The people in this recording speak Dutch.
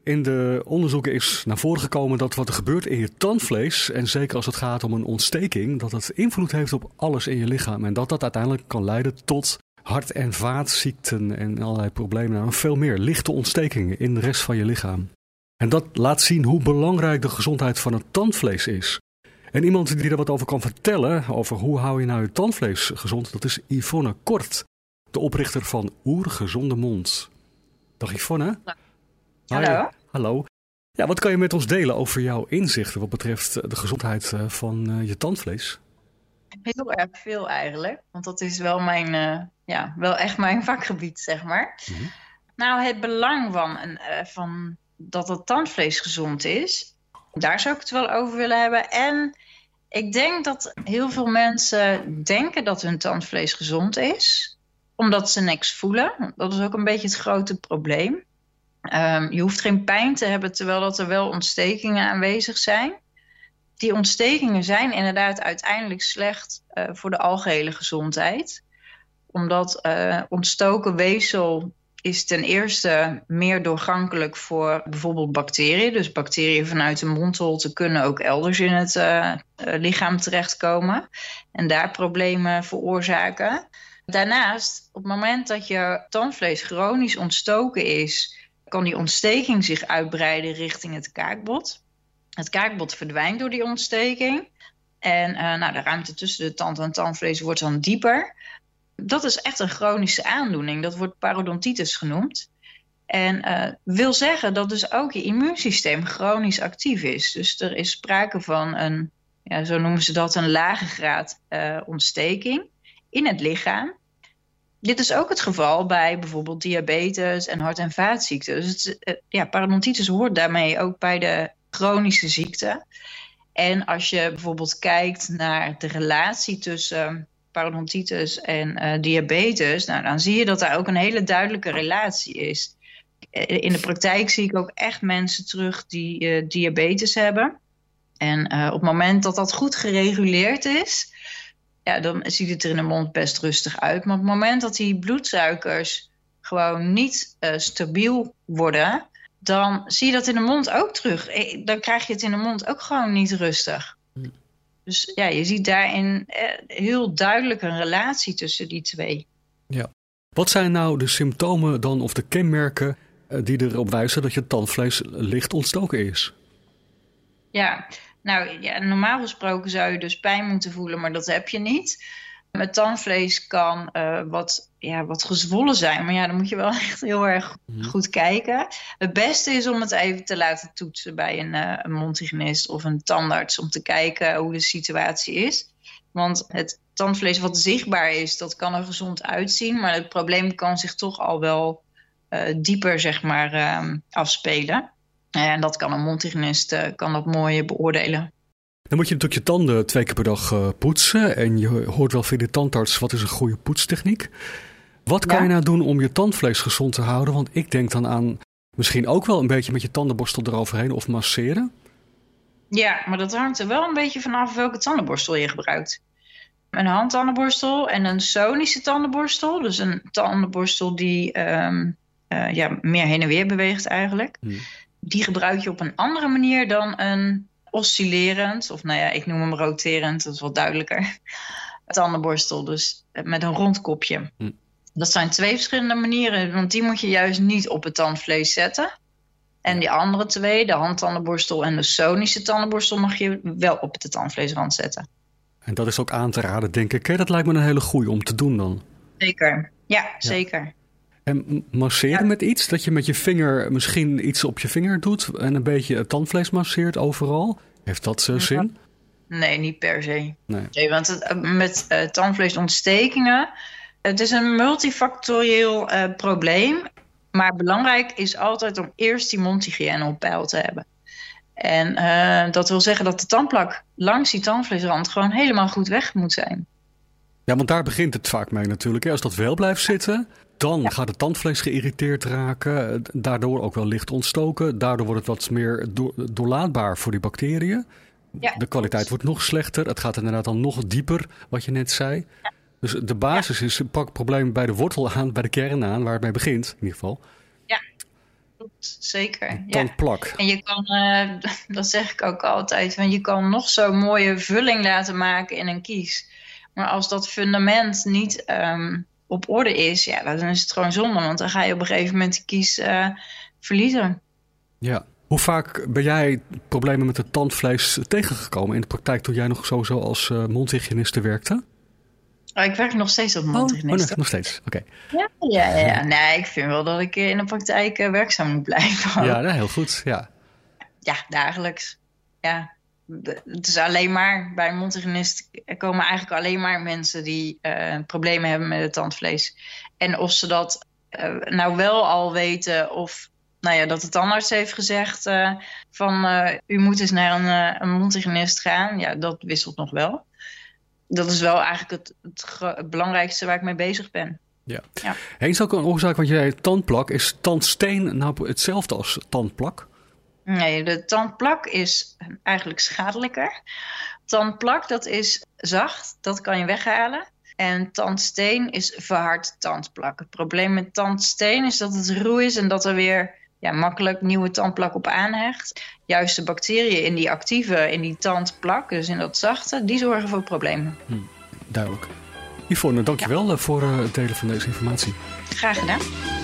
In de onderzoeken is naar voren gekomen dat wat er gebeurt in je tandvlees, en zeker als het gaat om een ontsteking, dat het invloed heeft op alles in je lichaam. En dat uiteindelijk kan leiden tot hart- en vaatziekten en allerlei problemen. En veel meer lichte ontstekingen in de rest van je lichaam. En dat laat zien hoe belangrijk de gezondheid van het tandvlees is. En iemand die er wat over kan vertellen, over hoe hou je nou je tandvlees gezond, dat is Yvonne Kort, de oprichter van Oergezonde Mond. Dag Yvonne. Hallo. Hi. Hallo. Ja, wat kan je met ons delen over jouw inzichten wat betreft de gezondheid van je tandvlees? Heel erg veel eigenlijk, want dat is wel wel echt mijn vakgebied, zeg maar. Mm-hmm. Nou, het belang van dat het tandvlees gezond is, daar zou ik het wel over willen hebben. En ik denk dat heel veel mensen denken dat hun tandvlees gezond is, omdat ze niks voelen. Dat is ook een beetje het grote probleem. Je hoeft geen pijn te hebben, terwijl dat er wel ontstekingen aanwezig zijn. Die ontstekingen zijn inderdaad uiteindelijk slecht voor de algehele gezondheid. Omdat ontstoken weefsel is ten eerste meer doorgankelijk voor bijvoorbeeld bacteriën. Dus bacteriën vanuit de mondholte kunnen ook elders in het lichaam terechtkomen en daar problemen veroorzaken. Daarnaast, op het moment dat je tandvlees chronisch ontstoken is, kan die ontsteking zich uitbreiden richting het kaakbot. Het kaakbot verdwijnt door die ontsteking. En de ruimte tussen de tand en tandvlees wordt dan dieper. Dat is echt een chronische aandoening. Dat wordt parodontitis genoemd. En wil zeggen dat dus ook je immuunsysteem chronisch actief is. Dus er is sprake van zo noemen ze dat, een lage graad ontsteking in het lichaam. Dit is ook het geval bij bijvoorbeeld diabetes en hart- en vaatziekten. Dus parodontitis hoort daarmee ook bij de chronische ziekte. En als je bijvoorbeeld kijkt naar de relatie tussen parodontitis en diabetes, dan zie je dat daar ook een hele duidelijke relatie is. In de praktijk zie ik ook echt mensen terug die diabetes hebben. En op het moment dat dat goed gereguleerd is, dan ziet het er in de mond best rustig uit. Maar op het moment dat die bloedsuikers gewoon niet stabiel worden, dan zie je dat in de mond ook terug. Dan krijg je het in de mond ook gewoon niet rustig. Dus je ziet daarin heel duidelijk een relatie tussen die twee. Ja. Wat zijn nou de symptomen dan of de kenmerken die erop wijzen dat je tandvlees licht ontstoken is? Ja, normaal gesproken zou je dus pijn moeten voelen, maar dat heb je niet. Met tandvlees kan wat gezwollen zijn, maar dan moet je wel echt heel erg goed kijken. Het beste is om het even te laten toetsen bij een mondhygiënist of een tandarts, om te kijken hoe de situatie is. Want het tandvlees wat zichtbaar is, dat kan er gezond uitzien, maar het probleem kan zich toch al wel dieper, zeg maar, afspelen. En dat kan een mondhygiënist kan dat mooi beoordelen. Dan moet je natuurlijk je tanden 2 keer per dag poetsen. En je hoort wel via de tandarts, wat is een goede poetstechniek? Wat kan je nou doen om je tandvlees gezond te houden? Want ik denk dan aan misschien ook wel een beetje met je tandenborstel eroverheen of masseren. Ja, maar dat hangt er wel een beetje vanaf welke tandenborstel je gebruikt. Een handtandenborstel en een sonische tandenborstel. Dus een tandenborstel die meer heen en weer beweegt eigenlijk. Die gebruik je op een andere manier dan een oscillerend, of ik noem hem roterend, dat is wat duidelijker, tandenborstel, dus met een rond kopje. Dat zijn 2 verschillende manieren, want die moet je juist niet op het tandvlees zetten. En die andere 2, de handtandenborstel en de sonische tandenborstel, mag je wel op de tandvleesrand zetten. En dat is ook aan te raden, denk ik. Dat lijkt me een hele goeie om te doen dan. Zeker, ja, zeker. En masseren met iets? Dat je met je vinger misschien iets op je vinger doet en een beetje het tandvlees masseert overal? Heeft dat zin? Nee, niet per se. Nee, want met tandvleesontstekingen, het is een multifactorieel probleem. Maar belangrijk is altijd om eerst die mondhygiëne op peil te hebben. En dat wil zeggen dat de tandplak langs die tandvleesrand gewoon helemaal goed weg moet zijn. Ja, want daar begint het vaak mee natuurlijk. Als dat wel blijft zitten, dan gaat het tandvlees geïrriteerd raken. Daardoor ook wel licht ontstoken. Daardoor wordt het wat meer doorlaatbaar voor die bacteriën. Ja, de kwaliteit wordt nog slechter. Het gaat inderdaad dan nog dieper, wat je net zei. Ja. Dus de basis is, pak het probleem bij de wortel aan, bij de kern aan, waar het mee begint in ieder geval. Ja, klopt. Zeker. Ja. Tandplak. En je kan, dat zeg ik ook altijd, want je kan nog zo'n mooie vulling laten maken in een kies. Maar als dat fundament niet op orde is, ja, dan is het gewoon zonde. Want dan ga je op een gegeven moment de kies verliezen. Ja. Hoe vaak ben jij problemen met het tandvlees tegengekomen in de praktijk toen jij nog sowieso als mondhygiëniste werkte? Oh, ik werk nog steeds als mondhygiëniste. Nee, nog steeds. Oké. Ja. Nee, ik vind wel dat ik in de praktijk werkzaam moet blijven. Ja, heel goed. Ja, dagelijks. Ja. Het is alleen maar, bij een mondhygiënist komen eigenlijk alleen maar mensen die problemen hebben met het tandvlees. En of ze dat nou wel al weten of dat de tandarts heeft gezegd u moet eens naar een mondhygiënist gaan. Ja, dat wisselt nog wel. Dat is wel eigenlijk het belangrijkste waar ik mee bezig ben. Ja. Eens ook een oorzaak, want jij tandplak. Is tandsteen nou hetzelfde als tandplak? Nee, de tandplak is eigenlijk schadelijker. Tandplak, dat is zacht, dat kan je weghalen. En tandsteen is verhard tandplak. Het probleem met tandsteen is dat het ruw is en dat er weer makkelijk nieuwe tandplak op aanhecht. Juist de bacteriën in die actieve, in die tandplak, dus in dat zachte, die zorgen voor problemen. Duidelijk. Yvonne, dankjewel voor het delen van deze informatie. Graag gedaan.